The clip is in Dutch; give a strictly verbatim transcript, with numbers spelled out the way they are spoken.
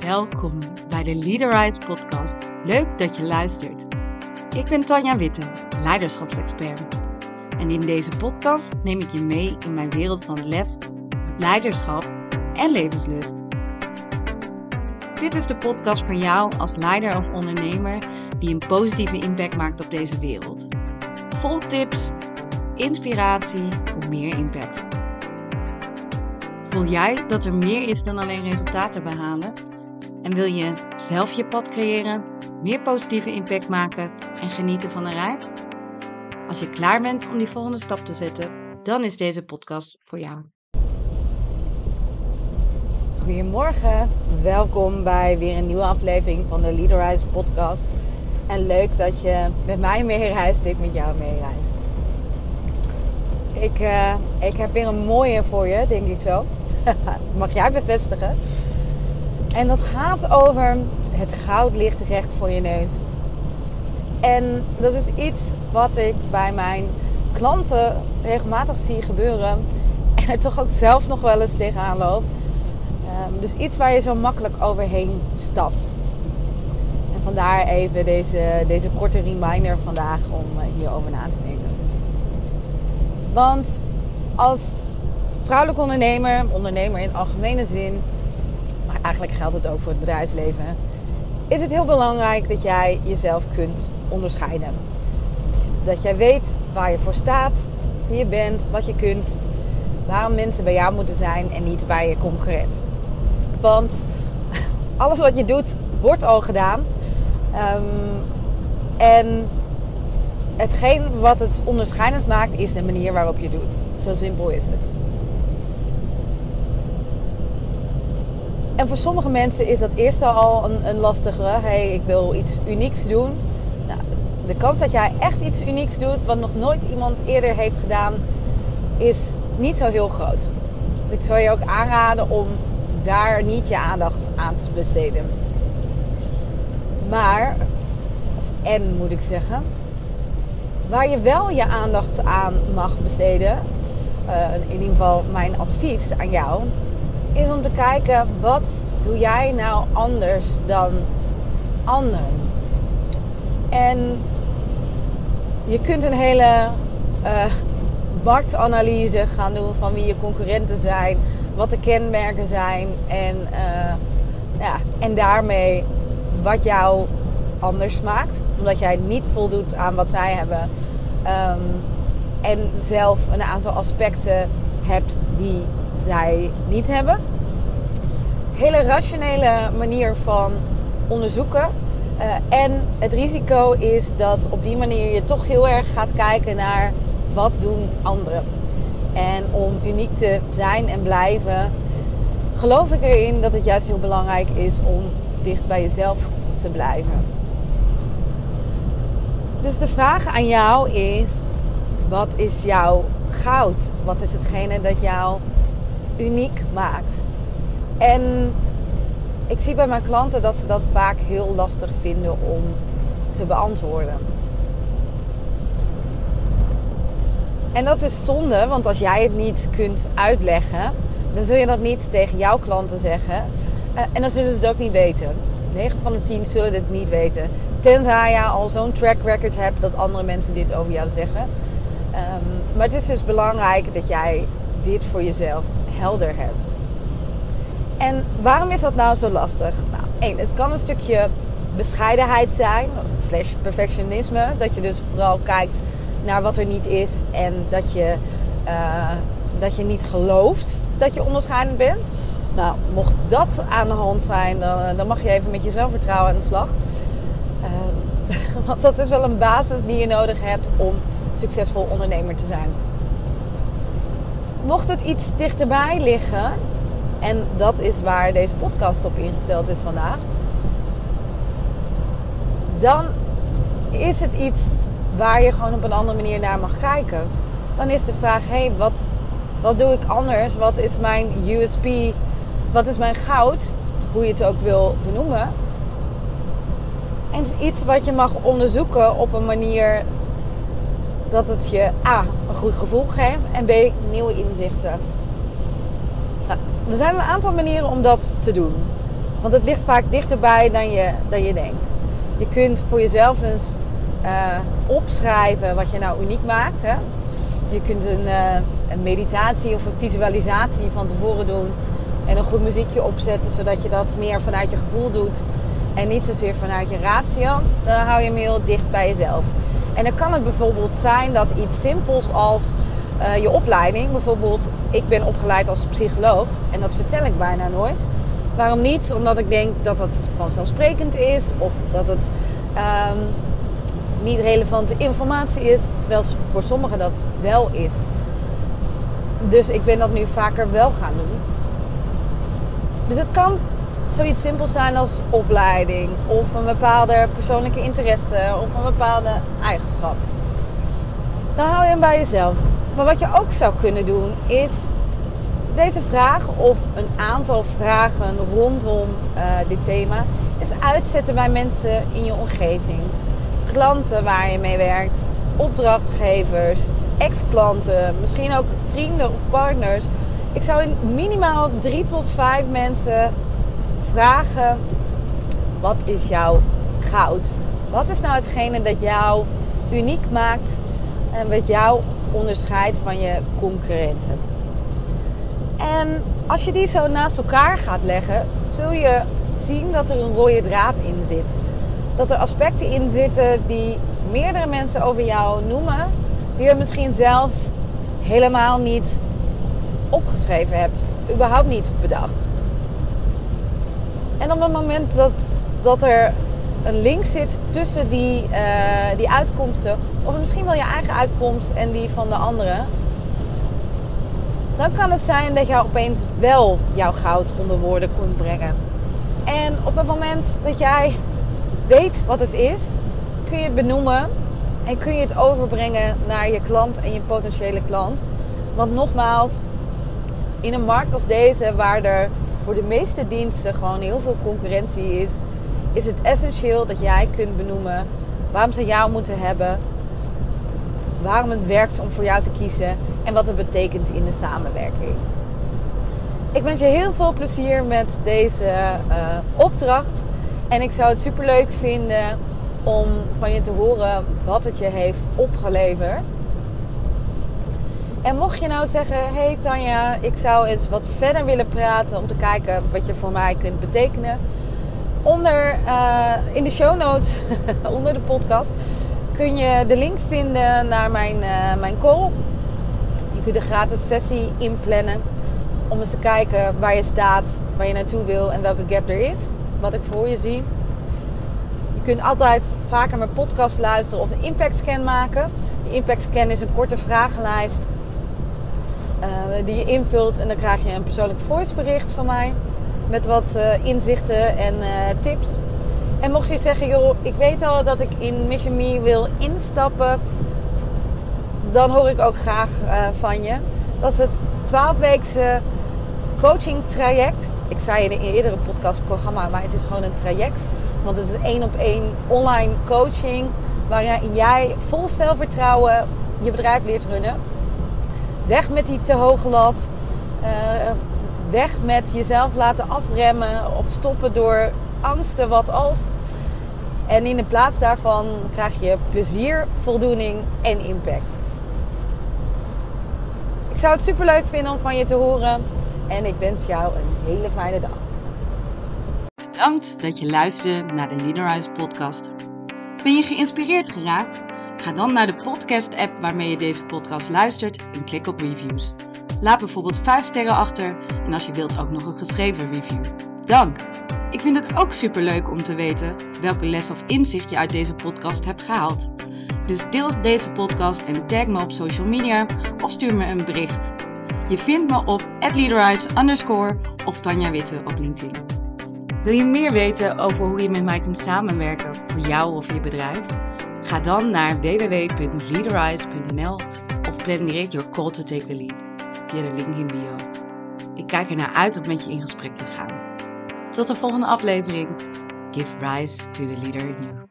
Welkom bij de Leaderize podcast. Leuk dat je luistert. Ik ben Tanja Witte, leiderschapsexpert. En in deze podcast neem ik je mee in mijn wereld van lef, leiderschap en levenslust. Dit is de podcast voor jou als leider of ondernemer die een positieve impact maakt op deze wereld. Vol tips, inspiratie voor meer impact. Voel jij dat er meer is dan alleen resultaten behalen? En wil je zelf je pad creëren, meer positieve impact maken en genieten van een reis? Als je klaar bent om die volgende stap te zetten, dan is deze podcast voor jou. Goedemorgen, welkom bij weer een nieuwe aflevering van de Leaderize podcast. En leuk dat je met mij meereist, ik met jou meereis. Ik, uh, ik heb weer een mooie voor je, denk ik zo. Mag jij bevestigen. En dat gaat over het goud ligt recht voor je neus. En dat is iets wat ik bij mijn klanten regelmatig zie gebeuren. En er toch ook zelf nog wel eens tegenaan loop. Um, dus iets waar je zo makkelijk overheen stapt. En vandaar even deze, deze korte reminder vandaag om uh, hierover na te denken. Want als vrouwelijk ondernemer, ondernemer in algemene zin, maar eigenlijk geldt het ook voor het bedrijfsleven, is het heel belangrijk dat jij jezelf kunt onderscheiden. Dus dat jij weet waar je voor staat, wie je bent, wat je kunt, waarom mensen bij jou moeten zijn en niet bij je concurrent. Want alles wat je doet, wordt al gedaan. Um, en hetgeen wat het onderscheidend maakt, is de manier waarop je het doet. Zo simpel is het. En voor sommige mensen is dat eerst al een, een lastige. Hey, ik wil iets unieks doen. Nou, de kans dat jij echt iets unieks doet, wat nog nooit iemand eerder heeft gedaan, is niet zo heel groot. Ik zou je ook aanraden om daar niet je aandacht aan te besteden. Maar, en moet ik zeggen, waar je wel je aandacht aan mag besteden, uh, in ieder geval mijn advies aan jou, is om te kijken, wat doe jij nou anders dan anderen? En je kunt een hele uh, marktanalyse gaan doen van wie je concurrenten zijn, wat de kenmerken zijn en, uh, ja, en daarmee wat jou anders maakt. Omdat jij niet voldoet aan wat zij hebben. Um, en zelf een aantal aspecten hebt die zij niet hebben. Hele rationele manier van onderzoeken. Uh, en het risico is dat op die manier je toch heel erg gaat kijken naar wat doen anderen. En om uniek te zijn en blijven, geloof ik erin dat het juist heel belangrijk is om dicht bij jezelf te blijven. Dus de vraag aan jou is, wat is jouw goud? Wat is hetgene dat jou uniek maakt? En ik zie bij mijn klanten dat ze dat vaak heel lastig vinden om te beantwoorden. En dat is zonde, want als jij het niet kunt uitleggen, dan zul je dat niet tegen jouw klanten zeggen. En dan zullen ze het ook niet weten. negen van de tien zullen het niet weten. Tenzij je al zo'n track record hebt dat andere mensen dit over jou zeggen. Um, maar het is dus belangrijk dat jij dit voor jezelf helder hebt. En waarom is dat nou zo lastig? Nou, één, het kan een stukje bescheidenheid zijn, slash perfectionisme. Dat je dus vooral kijkt naar wat er niet is en dat je, uh, dat je niet gelooft dat je onderscheidend bent. Nou, mocht dat aan de hand zijn, dan, dan mag je even met je zelfvertrouwen aan de slag. Uh, want dat is wel een basis die je nodig hebt om succesvol ondernemer te zijn. Mocht het iets dichterbij liggen, en dat is waar deze podcast op ingesteld is vandaag, dan is het iets waar je gewoon op een andere manier naar mag kijken. Dan is de vraag, hé, hey, wat, wat doe ik anders? Wat is mijn U S P? Wat is mijn goud? Hoe je het ook wil benoemen. En het is iets wat je mag onderzoeken op een manier dat het je A, een goed gevoel geeft en B, nieuwe inzichten. Nou, er zijn een aantal manieren om dat te doen. Want het ligt vaak dichterbij dan je, dan je denkt. Je kunt voor jezelf eens uh, opschrijven wat je nou uniek maakt. Hè? Je kunt een, uh, een meditatie of een visualisatie van tevoren doen. En een goed muziekje opzetten, zodat je dat meer vanuit je gevoel doet. En niet zozeer vanuit je ratio. Dan hou je hem heel dicht bij jezelf. En dan kan het bijvoorbeeld zijn dat iets simpels als uh, je opleiding. Bijvoorbeeld, ik ben opgeleid als psycholoog. En dat vertel ik bijna nooit. Waarom niet? Omdat ik denk dat het vanzelfsprekend is. Of dat het um, niet relevante informatie is. Terwijl voor sommigen dat wel is. Dus ik ben dat nu vaker wel gaan doen. Dus het kan zoiets simpels zijn als opleiding. Of een bepaalde persoonlijke interesse. Of een bepaalde eigenschap. Dan hou je hem bij jezelf. Maar wat je ook zou kunnen doen is deze vraag of een aantal vragen rondom uh, dit thema is uitzetten bij mensen in je omgeving. Klanten waar je mee werkt, opdrachtgevers, ex-klanten, misschien ook vrienden of partners. Ik zou in minimaal drie tot vijf mensen vragen: wat is jouw goud? Wat is nou hetgene dat jou uniek maakt en wat jou onderscheidt van je concurrenten? En als je die zo naast elkaar gaat leggen, zul je zien dat er een rode draad in zit. Dat er aspecten in zitten die meerdere mensen over jou noemen, die je misschien zelf helemaal niet opgeschreven hebt, überhaupt niet bedacht. En op het moment dat, dat er een link zit tussen die, uh, die uitkomsten, of misschien wel je eigen uitkomst en die van de anderen, dan kan het zijn dat je opeens wel jouw goud onder woorden kunt brengen. En op het moment dat jij weet wat het is, kun je het benoemen en kun je het overbrengen naar je klant en je potentiële klant. Want nogmaals, in een markt als deze, waar er voor de meeste diensten gewoon heel veel concurrentie is, is het essentieel dat jij kunt benoemen waarom ze jou moeten hebben, waarom het werkt om voor jou te kiezen en wat het betekent in de samenwerking. Ik wens je heel veel plezier met deze uh, opdracht. En ik zou het superleuk vinden om van je te horen wat het je heeft opgeleverd. En mocht je nou zeggen: hey Tanja, ik zou eens wat verder willen praten om te kijken wat je voor mij kunt betekenen. Onder, uh, in de show notes, onder de podcast, kun je de link vinden naar mijn, uh, mijn call. Je kunt een gratis sessie inplannen om eens te kijken waar je staat, waar je naartoe wil en welke gap er is. Wat ik voor je zie. Je kunt altijd vaker mijn podcast luisteren of een impact scan maken. De impact scan is een korte vragenlijst uh, die je invult en dan krijg je een persoonlijk voicebericht van mij met wat uh, inzichten en uh, tips. En mocht je zeggen: joh, ik weet al dat ik in Mission Me wil instappen, dan hoor ik ook graag uh, van je. Dat is het twaalfweekse coaching traject. Ik zei in een eerdere podcastprogramma, maar het is gewoon een traject. Want het is één op één online coaching, waarin jij vol zelfvertrouwen je bedrijf leert runnen. Weg met die te hoge lat. Uh, weg met jezelf laten afremmen of stoppen door angsten wat als. En in de plaats daarvan krijg je plezier, voldoening en impact. Ik zou het superleuk vinden om van je te horen. En ik wens jou een hele fijne dag. Bedankt dat je luisterde naar de Leaderize podcast. Ben je geïnspireerd geraakt? Ga dan naar de podcast app waarmee je deze podcast luistert en klik op reviews. Laat bijvoorbeeld vijf sterren achter en als je wilt ook nog een geschreven review. Dank! Ik vind het ook superleuk om te weten welke les of inzicht je uit deze podcast hebt gehaald. Dus deel deze podcast en tag me op social media of stuur me een bericht. Je vindt me op at leaderize underscore of Tanja Witte op LinkedIn. Wil je meer weten over hoe je met mij kunt samenwerken voor jou of je bedrijf? Ga dan naar w w w punt leaderize punt n l of plan direct your call to take the lead via de link in bio. Ik kijk ernaar uit om met je in gesprek te gaan. Tot de volgende aflevering. Give rise to the leader in you.